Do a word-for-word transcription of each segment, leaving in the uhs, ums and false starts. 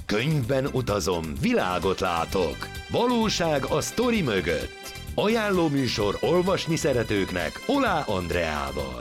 Könyvben utazom, világot látok. Valóság a sztori mögött. Ajánló műsor olvasni szeretőknek Olá Andreával.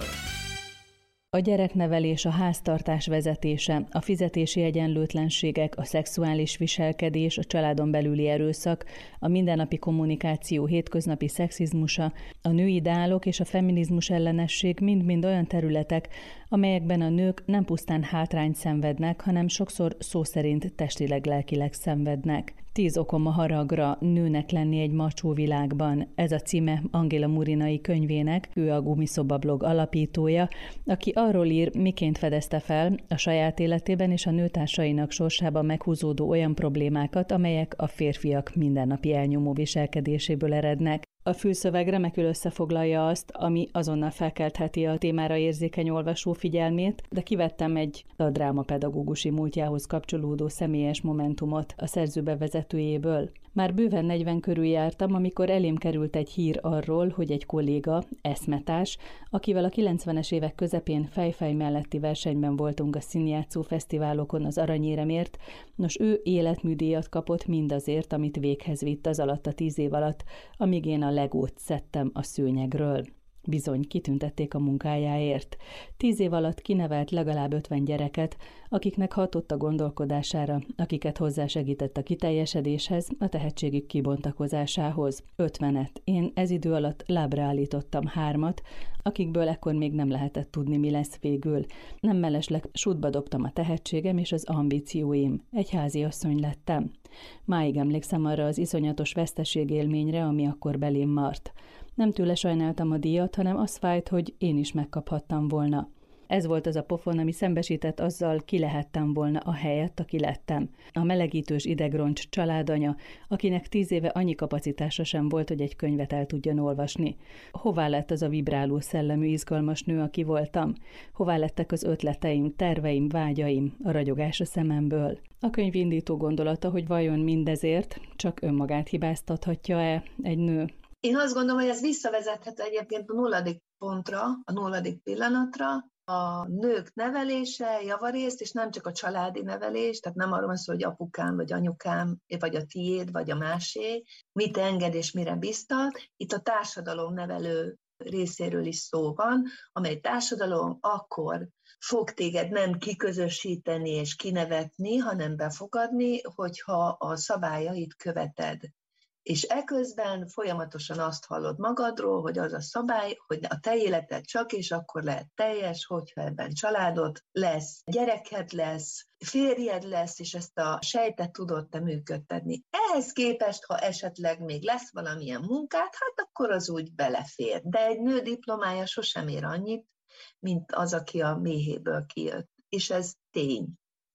A gyereknevelés, a háztartás vezetése, a fizetési egyenlőtlenségek, a szexuális viselkedés, a családon belüli erőszak, a mindennapi kommunikáció hétköznapi szexizmusa, a női ideálok és a feminizmus ellenesség mind-mind olyan területek, amelyekben a nők nem pusztán hátrányt szenvednek, hanem sokszor szó szerint testileg-lelkileg szenvednek. Tíz okom a haragra, nőnek lenni egy macsó világban. Ez a címe Angéla Murinai könyvének, ő a Gumiszoba blog alapítója, aki arról ír, miként fedezte fel a saját életében és a nőtársainak sorsában meghúzódó olyan problémákat, amelyek a férfiak mindennapi elnyomó viselkedéséből erednek. A fülszöveg remekül összefoglalja azt, ami azonnal felkeltheti a témára érzékeny olvasó figyelmét, de kivettem egy a drámapedagógusi múltjához kapcsolódó személyes momentumot a szerző bevezetőjéből. Már bőven negyven körül jártam, amikor elém került egy hír arról, hogy egy kolléga, eszmetárs, akivel a kilencvenes évek közepén fejfej melletti versenyben voltunk a színjátszó fesztiválokon az aranyéremért, nos ő életműdíjat kapott mindazért, amit véghez vitt az alatt a tíz év alatt, amíg én a legót szedtem a szőnyegről. Bizony, kitüntették a munkájáért. Tíz év alatt kinevelt legalább ötven gyereket, akiknek hatott a gondolkodására, akiket hozzásegített a kiteljesedéshez, a tehetségük kibontakozásához. Ötvenet. Én ez idő alatt lábra állítottam hármat, akikből ekkor még nem lehetett tudni, mi lesz végül. Nem mellesleg sútba dobtam a tehetségem és az ambícióim. Egy háziasszony lettem. Máig emlékszem arra az iszonyatos veszteségélményre, ami akkor belém mart. Nem tőle sajnáltam a díjat, hanem az fájt, hogy én is megkaphattam volna. Ez volt az a pofon, ami szembesített azzal, ki lehettem volna a helyett, aki lettem. A melegítős idegroncs családanya, akinek tíz éve annyi kapacitása sem volt, hogy egy könyvet el tudjon olvasni. Hová lett az a vibráló szellemű, izgalmas nő, aki voltam? Hová lettek az ötleteim, terveim, vágyaim, a ragyogás a szememből? A könyv indító gondolata, hogy vajon mindezért csak önmagát hibáztathatja-e egy nő? Én azt gondolom, hogy ez visszavezethető egyébként a nulladik pontra, a nulladik pillanatra. A nők nevelése javarészt, és nem csak a családi nevelés, tehát nem arról van szó, hogy apukám, vagy anyukám, vagy a tiéd, vagy a másé, mit enged és mire biztat. Itt a társadalom nevelő részéről is szó van, amely társadalom akkor fog téged nem kiközösíteni és kinevetni, hanem befogadni, hogyha a szabályait követed. És eközben folyamatosan azt hallod magadról, hogy az a szabály, hogy a te életed csak és akkor lehet teljes, hogyha ebben családod lesz, gyereked lesz, férjed lesz, és ezt a sejtet tudod te működtetni. Ehhez képest, ha esetleg még lesz valamilyen munkát, hát akkor az úgy belefér. De egy nő diplomája sosem ér annyit, mint az, aki a méhéből kijött. És ez tény.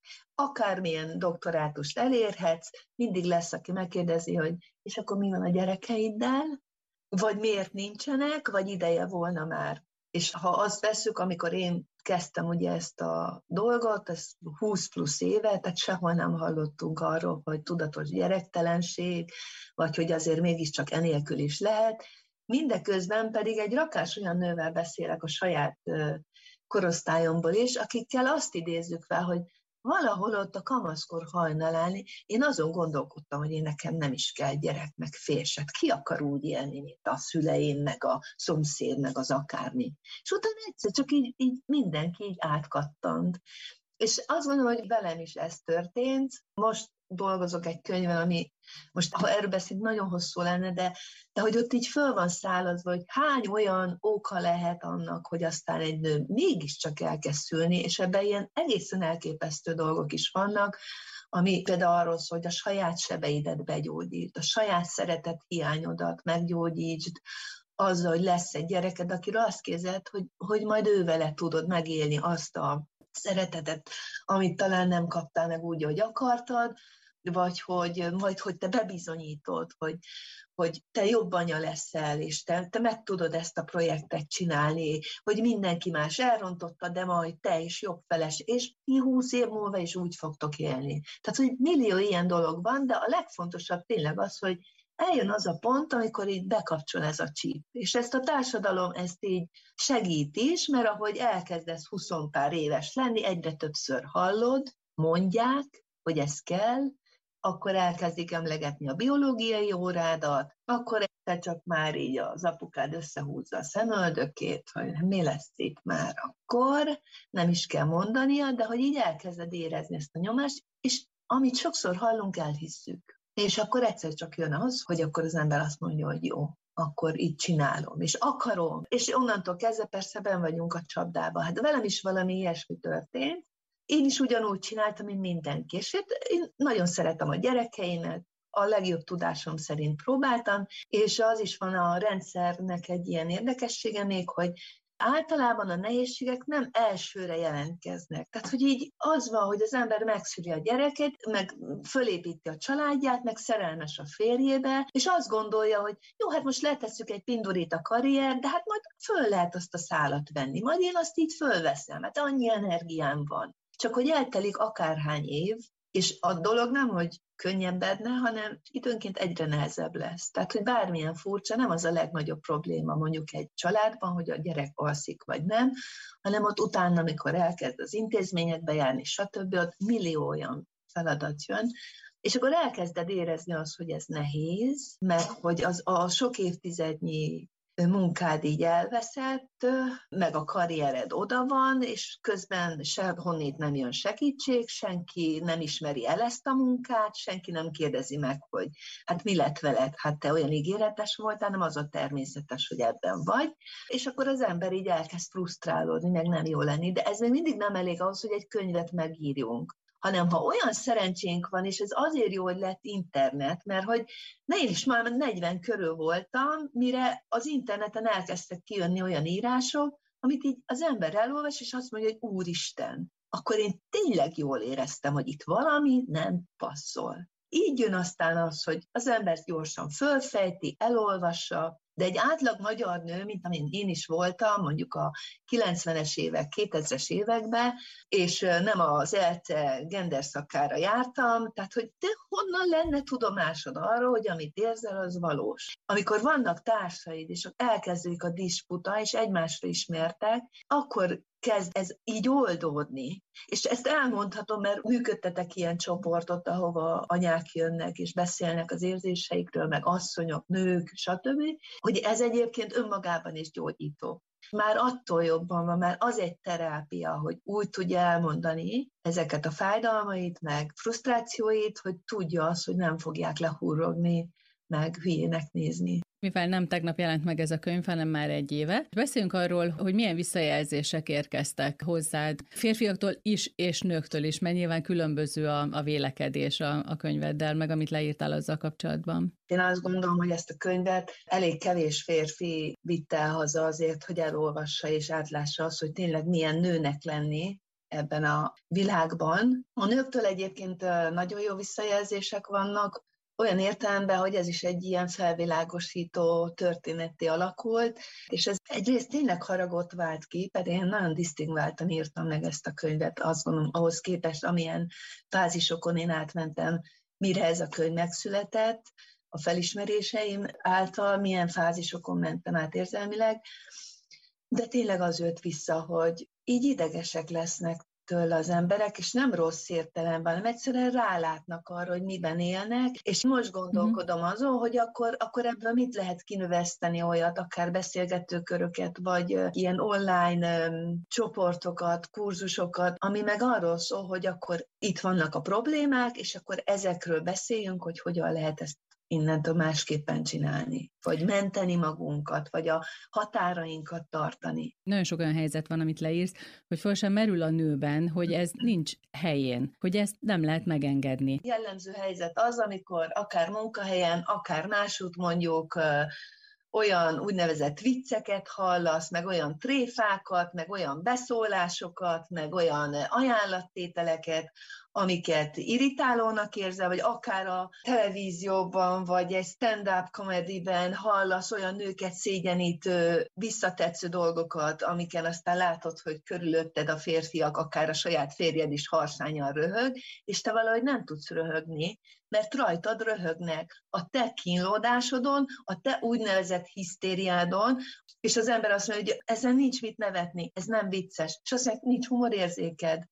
Akármilyen doktorátust elérhetsz, mindig lesz, aki megkérdezi, hogy és akkor mi van a gyerekeiddel, vagy miért nincsenek, vagy ideje volna már. És ha azt vesszük, amikor én kezdtem ugye ezt a dolgot, ez húsz plusz éve, tehát sehol nem hallottunk arról, hogy tudatos gyerektelenség, vagy hogy azért mégiscsak enélkül is lehet. Mindeközben pedig egy rakás olyan nővel beszélek a saját korosztályomból is, akikkel azt idézzük fel, hogy valahol ott a kamaszkor hajnalán én azon gondolkodtam, hogy én nekem nem is kell gyerek, meg férset. Ki akar úgy élni, mint a szüleim, meg a szomszéd, meg az akármi. És utána egyszer csak így, így mindenki így átkattant. És azt gondolom, hogy velem is ez történt. Most dolgozok egy könyvben, ami most, ha erről beszélünk, nagyon hosszú lenne, de, de hogy ott így föl van szálazva, hogy hány olyan oka lehet annak, hogy aztán egy nő mégiscsak elkezd szülni, és ebben ilyen egészen elképesztő dolgok is vannak, ami például arról szól, hogy a saját sebeidet begyógyítsd, a saját szeretet hiányodat meggyógyítsd, azzal, hogy lesz egy gyereked, akiről azt képzeld, hogy, hogy majd ő vele tudod megélni azt a szeretetet, amit talán nem kaptál meg úgy, hogy akartad, vagy hogy, majd, hogy te bebizonyítod, hogy, hogy te jobb anya leszel, és te, te meg tudod ezt a projektet csinálni, hogy mindenki más elrontotta, de majd te is jobb feles, és ti húsz év múlva is úgy fogtok élni. Tehát, hogy millió ilyen dolog van, de a legfontosabb tényleg az, hogy eljön az a pont, amikor így bekapcsol ez a csíp. És ezt a társadalom ezt így segít is, mert ahogy elkezdesz húsz pár éves lenni, egyre többször hallod, mondják, hogy ez kell, akkor elkezdik emlegetni a biológiai órádat, akkor egyszer csak már így az apukád összehúzza a szemöldökét, hogy mi lesz itt már akkor, nem is kell mondania, de hogy így elkezded érezni ezt a nyomást, és amit sokszor hallunk, elhisszük. És akkor egyszer csak jön az, hogy akkor az ember azt mondja, hogy jó, akkor így csinálom, és akarom, és onnantól kezdve persze benn vagyunk a csapdába. Hát velem is valami ilyesmi történt. Én is ugyanúgy csináltam, mint mindenki, és én nagyon szeretem a gyerekeimet, a legjobb tudásom szerint próbáltam, és az is van a rendszernek egy ilyen érdekessége még, hogy általában a nehézségek nem elsőre jelentkeznek. Tehát, hogy így az van, hogy az ember megszüli a gyereket, meg fölépíti a családját, meg szerelmes a férjébe, és azt gondolja, hogy jó, hát most letesszük egy pindurit a karrier, de hát majd föl lehet azt a szálat venni, majd én azt így fölveszem, hát annyi energiám van. Csak hogy eltelik akárhány év, és a dolog nem, hogy könnyebbedne, hanem időnként egyre nehezebb lesz. Tehát, hogy bármilyen furcsa, nem az a legnagyobb probléma mondjuk egy családban, hogy a gyerek alszik vagy nem, hanem ott utána, amikor elkezd az intézményekbe járni, stb., ott millió olyan feladat jön, és akkor elkezded érezni azt, hogy ez nehéz, meg hogy az a sok évtizednyi munkád így elveszett, meg a karriered oda van, és közben sehonnét nem jön segítség, senki nem ismeri el ezt a munkát, senki nem kérdezi meg, hogy hát mi lett veled, hát te olyan ígéretes voltál, nem az a természetes, hogy ebben vagy, és akkor az ember így elkezd frusztrálódni, meg nem jó lenni, de ez még mindig nem elég ahhoz, hogy egy könyvet megírjunk, hanem ha olyan szerencsénk van, és ez azért jó, hogy lett internet, mert hogy ne, én is már negyven körül voltam, mire az interneten elkezdtek kijönni olyan írások, amit így az ember elolvas, és azt mondja, hogy úristen, akkor én tényleg jól éreztem, hogy itt valami nem passzol. Így jön aztán az, hogy az ember gyorsan fölfejti, elolvassa, de egy átlag magyar nő, mint amin én is voltam, mondjuk a kilencvenes évek, kétezres években, és nem az ELTE gender szakára jártam, tehát hogy te honnan lenne tudomásod arról, hogy amit érzel, az valós. Amikor vannak társaid, és elkezdődik a disputa, és egymásra ismertek, akkor kezd ez így oldódni. És ezt elmondhatom, mert működtetek ilyen csoportot, ahova anyák jönnek, és beszélnek az érzéseikről, meg asszonyok, nők, stb., hogy ez egyébként önmagában is gyógyító. Már attól jobban van, már az egy terápia, hogy úgy tudja elmondani ezeket a fájdalmait, meg frusztrációit, hogy tudja azt, hogy nem fogják lehúrogni, meg hülyének nézni. Mivel nem tegnap jelent meg ez a könyv, hanem már egy éve. Beszéljünk arról, hogy milyen visszajelzések érkeztek hozzád, férfiaktól is és nőktől is, mert nyilván különböző a, a vélekedés a, a könyveddel, meg amit leírtál azzal kapcsolatban. Én azt gondolom, hogy ezt a könyvet elég kevés férfi vitte el haza azért, hogy elolvassa és átlássa azt, hogy tényleg milyen nőnek lenni ebben a világban. A nőktől egyébként nagyon jó visszajelzések vannak, olyan értelemben, hogy ez is egy ilyen felvilágosító történetté alakult, és ez egyrészt tényleg haragot vált ki, pedig én nagyon disztingváltan írtam meg ezt a könyvet, azt gondolom, ahhoz képest, amilyen fázisokon én átmentem, mire ez a könyv megszületett, a felismeréseim által milyen fázisokon mentem át érzelmileg, de tényleg az jött vissza, hogy így idegesek lesznek tőle az emberek, és nem rossz értelemben, hanem egyszerűen rálátnak arra, hogy miben élnek, és most gondolkodom azon, hogy akkor, akkor ebből mit lehet kinöveszteni olyat, akár beszélgetőköröket, vagy ilyen online um, csoportokat, kurzusokat, ami meg arról szól, hogy akkor itt vannak a problémák, és akkor ezekről beszéljünk, hogy hogyan lehet ezt innentől másképpen csinálni, vagy menteni magunkat, vagy a határainkat tartani. Nagyon sok olyan helyzet van, amit leírsz, hogy föl sem merül a nőben, hogy ez nincs helyén, hogy ezt nem lehet megengedni. Jellemző helyzet az, amikor akár munkahelyen, akár másút mondjuk olyan úgynevezett vicceket hallasz, meg olyan tréfákat, meg olyan beszólásokat, meg olyan ajánlattételeket, amiket irritálónak érzel, vagy akár a televízióban, vagy egy stand-up comedyben hallasz olyan nőket szégyenítő, visszatetsző dolgokat, amiken aztán látod, hogy körülötted a férfiak, akár a saját férjed is harsányan röhög, és te valahogy nem tudsz röhögni, mert rajtad röhögnek a te kínlódásodon, a te úgynevezett hisztériádon, és az ember azt mondja, hogy ezen nincs mit nevetni, ez nem vicces, és azt mondja, nincs humorérzéked.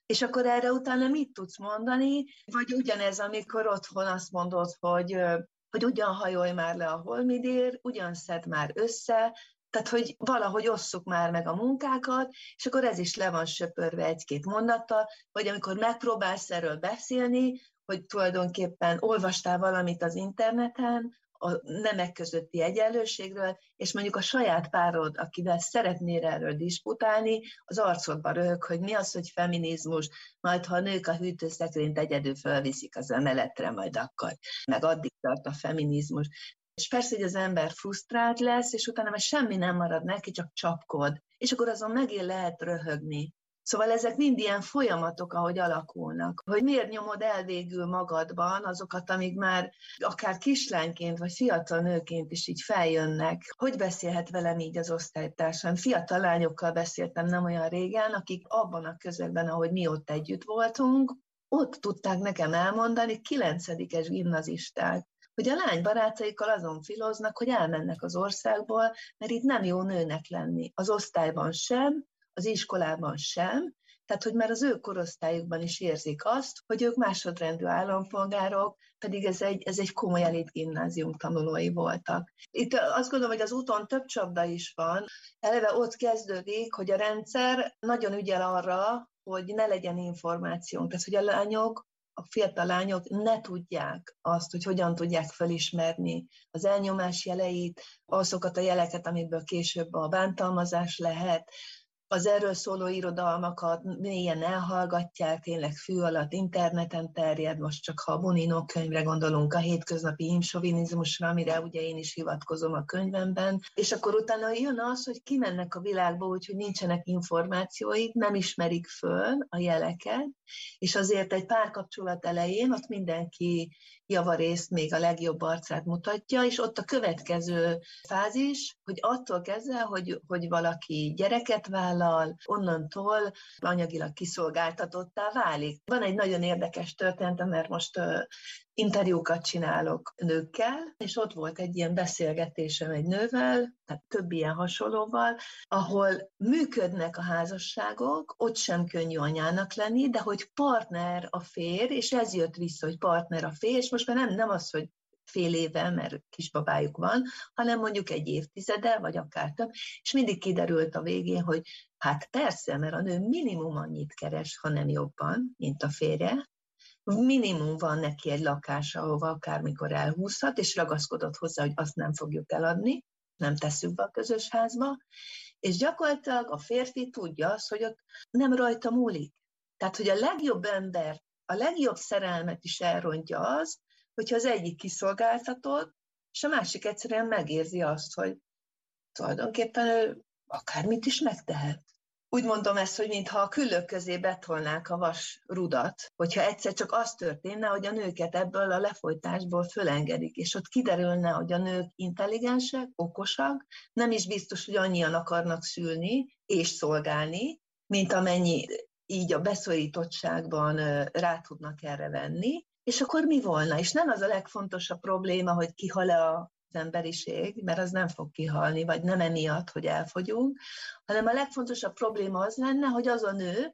És akkor erre utána mit tudsz mondani? Vagy ugyanez, amikor otthon azt mondod, hogy, hogy ugyan hajolj már le a holmidér, ugyan szedd már össze, tehát, hogy valahogy osszuk már meg a munkákat, és akkor ez is le van söpörve egy-két mondattal, vagy amikor megpróbálsz erről beszélni, hogy tulajdonképpen olvastál valamit az interneten, a nemek közötti egyenlőségről, és mondjuk a saját párod, akivel szeretnél erről disputálni, az arcodba röhög, hogy mi az, hogy feminizmus, majd ha a nők a hűtőszekrényt egyedül fölviszik az emeletre, majd akkor, meg addig tart a feminizmus. És persze, hogy az ember frusztrált lesz, és utána már semmi nem marad neki, csak csapkod. És akkor azon megint lehet röhögni. Szóval ezek mind ilyen folyamatok, ahogy alakulnak. Hogy miért nyomod el végül magadban azokat, amik már akár kislányként, vagy fiatal nőként is így feljönnek. Hogy beszélhet velem így az osztálytársam? Fiatal lányokkal beszéltem nem olyan régen, akik abban a közegben, ahogy mi ott együtt voltunk, ott tudták nekem elmondani, kilencedikes gimnazisták, hogy a lány barátaikkal azon filoznak, hogy elmennek az országból, mert itt nem jó nőnek lenni. Az osztályban sem, az iskolában sem, tehát hogy már az ő korosztályukban is érzik azt, hogy ők másodrendű állampolgárok, pedig ez egy, ez egy komoly elit gimnázium tanulói voltak. Itt azt gondolom, hogy az úton több csapda is van. Eleve ott kezdődik, hogy a rendszer nagyon ügyel arra, hogy ne legyen információnk, tehát hogy a lányok, a fiatal lányok ne tudják azt, hogy hogyan tudják felismerni az elnyomás jeleit, azokat a jeleket, amiből később a bántalmazás lehet, az erről szóló irodalmakat mélyen elhallgatják, tényleg fű alatt interneten terjed, most csak ha a Bonino könyvre gondolunk, a hétköznapi imsovinizmusra, amire ugye én is hivatkozom a könyvemben, és akkor utána jön az, hogy kimennek a világba, úgyhogy nincsenek információik, nem ismerik föl a jeleket, és azért egy párkapcsolat elején ott mindenki javarészt még a legjobb arcát mutatja, és ott a következő fázis, hogy attól kezdve, hogy, hogy valaki gyereket vállal, onnantól anyagilag kiszolgáltatottá válik. Van egy nagyon érdekes történet, mert most uh, interjúkat csinálok nőkkel, és ott volt egy ilyen beszélgetésem egy nővel, tehát több ilyen hasonlóval, ahol működnek a házasságok, ott sem könnyű anyának lenni, de hogy partner a férj, és ez jött vissza, hogy partner a férj, és most már nem, nem az, hogy fél éve, mert kisbabájuk van, hanem mondjuk egy évtizede, vagy akár több, és mindig kiderült a végén, hogy hát persze, mert a nő minimum annyit keres, ha nem jobban, mint a férje, minimum van neki egy lakása, ahova akármikor elhúzhat, és ragaszkodott hozzá, hogy azt nem fogjuk eladni, nem tesszük be a közös házba, és gyakorlatilag a férfi tudja azt, hogy ott nem rajta múlik. Tehát, hogy a legjobb ember, a legjobb szerelmet is elrontja az, hogyha az egyik kiszolgáltatott, és a másik egyszerűen megérzi azt, hogy tulajdonképpen ő akármit is megtehet. Úgy mondom ezt, hogy mintha a küllők közé betolnák a vas rudat, hogyha egyszer csak az történne, hogy a nőket ebből a lefolytásból fölengedik, és ott kiderülne, hogy a nők intelligensek, okosak, nem is biztos, hogy annyian akarnak szülni és szolgálni, mint amennyi így a beszorítottságban rá tudnak erre venni, és akkor mi volna? És nem az a legfontosabb probléma, hogy kihal-e a az emberiség, mert az nem fog kihalni, vagy nem emiatt, hogy elfogyunk, hanem a legfontosabb probléma az lenne, hogy az a nő,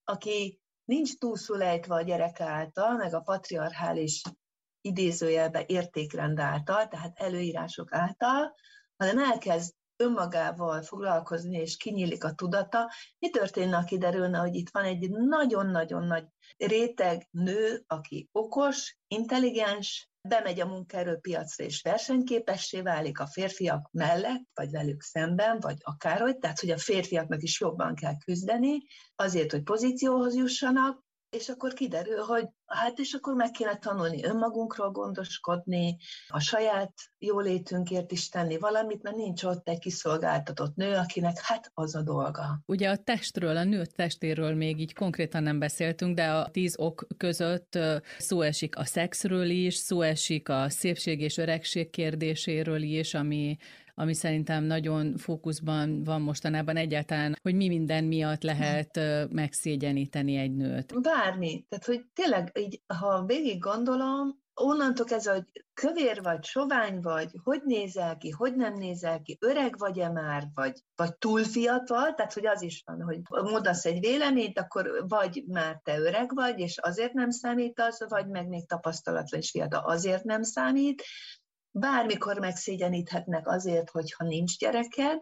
aki nincs túlszulejtve a gyerek által, meg a patriarchális idézőjelbe értékrend által, tehát előírások által, hanem elkezd önmagával foglalkozni, és kinyílik a tudata, mi történne, ha kiderülne, hogy itt van egy nagyon-nagyon nagy réteg nő, aki okos, intelligens, bemegy a munkaerőpiacra és versenyképessé válik a férfiak mellett, vagy velük szemben, vagy akárhogy, tehát hogy a férfiaknak is jobban kell küzdeni, azért, hogy pozícióhoz jussanak, és akkor kiderül, hogy hát és akkor meg kéne tanulni önmagunkról gondoskodni, a saját jólétünkért is tenni valamit, mert nincs ott egy kiszolgáltatott nő, akinek hát az a dolga. Ugye a testről, a nő testéről még így konkrétan nem beszéltünk, de a tíz ok között szó esik a szexről is, szó esik a szépség és öregség kérdéséről is, ami ami szerintem nagyon fókuszban van mostanában egyáltalán, hogy mi minden miatt lehet megszégyeníteni egy nőt. Bármi. Tehát, hogy tényleg, így, ha végig gondolom, onnantól kezdve, hogy kövér vagy, sovány vagy, hogy nézel ki, hogy nem nézel ki, öreg vagy-e már, vagy, vagy túl fiatal, tehát hogy az is van, hogy mondasz egy véleményt, akkor vagy már te öreg vagy, és azért nem számítasz, vagy meg még tapasztalatlan és fiatal, azért nem számít. Bármikor megszégyeníthetnek azért, hogyha nincs gyereked.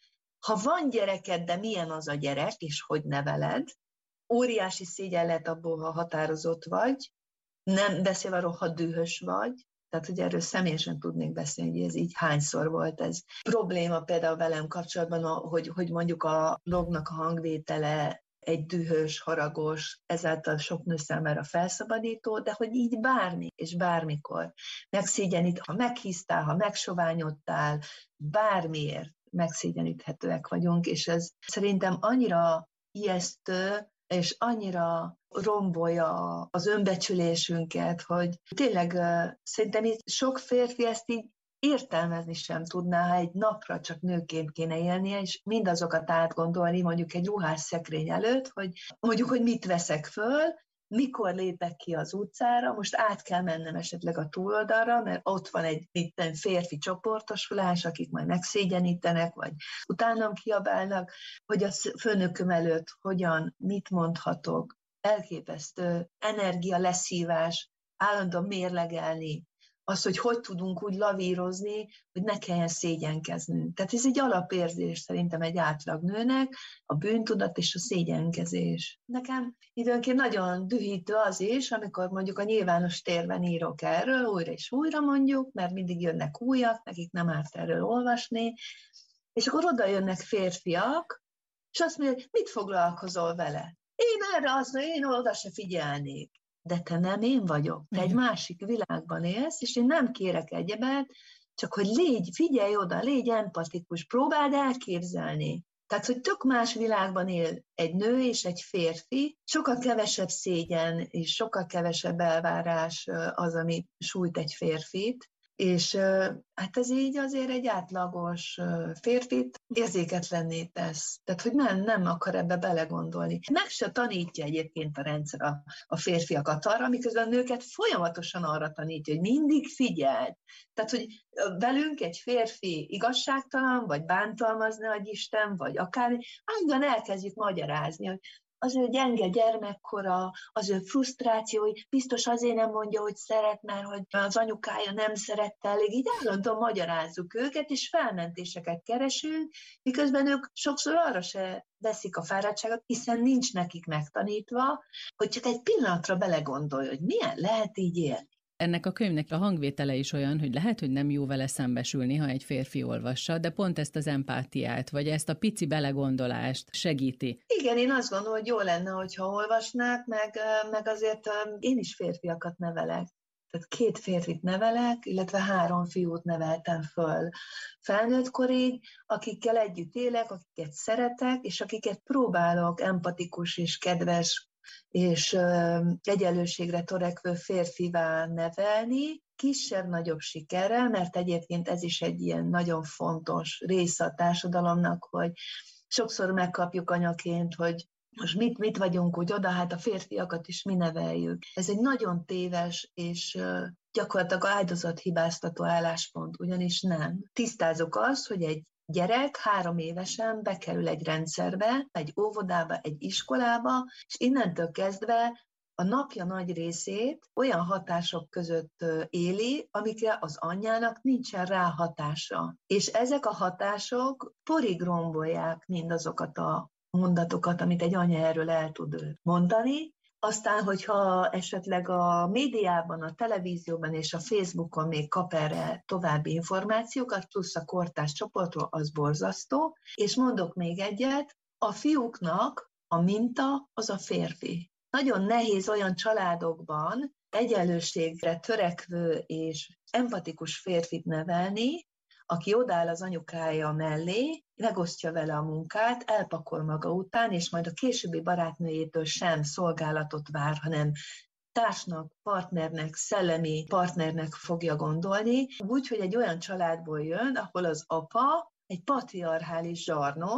Ha van gyereked, de milyen az a gyerek, és hogy neveled, óriási szégyen lehet abból, ha határozott vagy, nem beszélve arról, ha dühös vagy, tehát hogy erről személyesen tudnék beszélni, hogy ez így hányszor volt ez probléma például velem kapcsolatban, hogy, hogy mondjuk a blognak a hangvétele egy dühös, haragos, ezáltal sok nő számára felszabadító, de hogy így bármi és bármikor megszégyenít, ha meghíztál, ha megsoványodtál, bármiért megszégyeníthetőek vagyunk, és ez szerintem annyira ijesztő, és annyira rombolja az önbecsülésünket, hogy tényleg szerintem itt sok férfi ezt így értelmezni sem tudná, ha egy napra csak nőként kéne élnie, és mindazokat átgondolni mondjuk egy ruhásszekrény előtt, hogy mondjuk, hogy mit veszek föl, mikor lépek ki az utcára, most át kell mennem esetleg a túloldalra, mert ott van egy itten férfi csoportosulás, akik majd megszégyenítenek, vagy utánam kiabálnak, hogy a főnököm előtt hogyan, mit mondhatok, elképesztő energia leszívás, állandóan mérlegelni, az, hogy hogy tudunk úgy lavírozni, hogy ne kelljen szégyenkeznünk. Tehát ez egy alapérzés szerintem egy átlag nőnek, a bűntudat és a szégyenkezés. Nekem időnként nagyon dühítő az is, amikor mondjuk a nyilvános térben írok erről, újra és újra mondjuk, mert mindig jönnek újak, nekik nem árt erről olvasni, és akkor oda jönnek férfiak, és azt mondják, mit foglalkozol vele? Én erre azt mondom, én oda se figyelnék. De te nem én vagyok, te egy másik világban élsz, és én nem kérek egyebet, csak hogy légy, figyelj oda, légy empatikus, próbáld elképzelni. Tehát, hogy tök más világban él egy nő és egy férfi, sokkal kevesebb szégyen és sokkal kevesebb elvárás az, ami sújt egy férfit, és hát ez így azért egy átlagos férfit érzéketlenné tesz. Tehát, hogy nem, nem akar ebbe belegondolni. Meg se tanítja egyébként a rendszer a, a férfiakat arra, miközben a nőket folyamatosan arra tanítja, hogy mindig figyeld. Tehát, hogy velünk egy férfi igazságtalan, vagy bántalmazna, hogy Isten, vagy akármi, annyian elkezdjük magyarázni, hogy az ő gyenge gyermekkora, az ő frusztrációi, biztos azért nem mondja, hogy szeret, mert hogy az anyukája nem szerette elég. Így állandóan magyarázzuk őket, és felmentéseket keresünk, miközben ők sokszor arra se veszik a fáradtságot, hiszen nincs nekik megtanítva, hogy csak egy pillanatra belegondolj, hogy milyen lehet így élni. Ennek a könyvnek a hangvétele is olyan, hogy lehet, hogy nem jó vele szembesülni, ha egy férfi olvassa, de pont ezt az empátiát, vagy ezt a pici belegondolást segíti. Igen, én azt gondolom, hogy jó lenne, hogyha olvasnák, meg, meg azért én is férfiakat nevelek. Tehát két férfit nevelek, illetve három fiút neveltem föl felnőtt korig, akikkel együtt élek, akiket szeretek, és akiket próbálok empatikus és kedves és egyenlőségre törekvő férfivá nevelni, kisebb-nagyobb sikerrel, mert egyébként ez is egy ilyen nagyon fontos része a társadalomnak, hogy sokszor megkapjuk anyaként, hogy most mit, mit vagyunk úgy oda, hát a férfiakat is mi neveljük. Ez egy nagyon téves és gyakorlatilag áldozathibáztató álláspont, ugyanis nem. Tisztázok azt, hogy egy gyerek három évesen bekerül egy rendszerbe, egy óvodába, egy iskolába, és innentől kezdve a napja nagy részét olyan hatások között éli, amikre az anyjának nincsen ráhatása. És ezek a hatások porig rombolják mindazokat a mondatokat, amit egy anya erről el tud mondani. Aztán, hogyha esetleg a médiában, a televízióban és a Facebookon még kap erre további információkat, plusz a kortárs csoportról, az borzasztó. És mondok még egyet, a fiúknak a minta az a férfi. Nagyon nehéz olyan családokban egyenlőségre törekvő és empatikus férfit nevelni, aki odáll az anyukája mellé, megosztja vele a munkát, elpakol maga után, és majd a későbbi barátnőjétől sem szolgálatot vár, hanem társnak, partnernek, szellemi partnernek fogja gondolni. Úgy, hogy egy olyan családból jön, ahol az apa egy patriarchális zsarnok,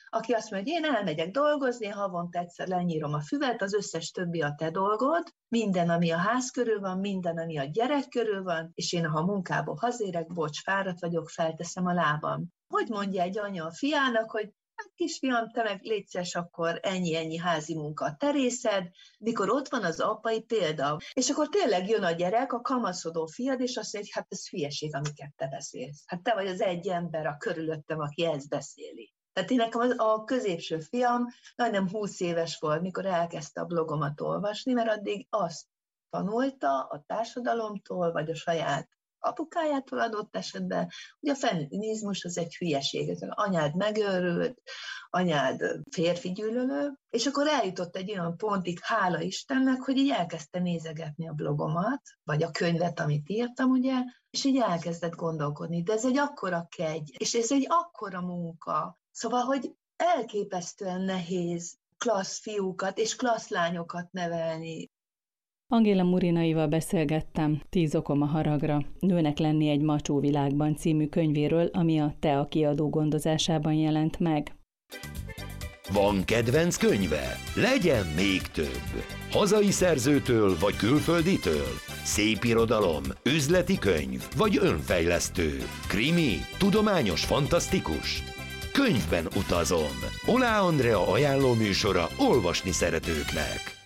aki azt mondja, hogy én elmegyek dolgozni, havonta egyszer lenyírom a füvet, az összes többi a te dolgod, minden, ami a ház körül van, minden, ami a gyerek körül van, és én, ha a munkából hazérek, bocs, fáradt vagyok, felteszem a lábam. Hogy mondja egy anya a fiának, hogy hát kisfiam, te meg légy szíves, akkor ennyi-ennyi házi munka a terészed, mikor ott van az apai példa. És akkor tényleg jön a gyerek, a kamaszodó fiad, és azt mondja, hogy hát ez hülyeség, amiket te beszélsz. Hát te vagy az egy ember a körülöttem, aki ezt beszéli. Tehát én nekem az, a középső fiam majdnem húsz éves volt, mikor elkezdte a blogomat olvasni, mert addig azt tanulta a társadalomtól, vagy a saját apukájától adott esetben, hogy a feminizmus az egy hülyeség, ez anyád megőrült, anyád férfi gyűlölő, és akkor eljutott egy olyan pontig, hála Istennek, hogy így elkezdte nézegetni a blogomat, vagy a könyvet, amit írtam, ugye, és így elkezdett gondolkodni, de ez egy akkora kegy, és ez egy akkora munka. Szóval, hogy elképesztően nehéz klassz fiúkat és klassz lányokat nevelni. Angéla Murinaival beszélgettem Tíz okom a haragra, Nőnek lenni egy macsó világban című könyvéről, ami a Tea kiadó gondozásában jelent meg. Van kedvenc könyve? Legyen még több! Hazai szerzőtől vagy külfölditől? Szépirodalom, üzleti könyv vagy önfejlesztő? Krimi, tudományos, fantasztikus? Könyvben utazom. Oláh Andrea ajánló műsora olvasni szeretőknek.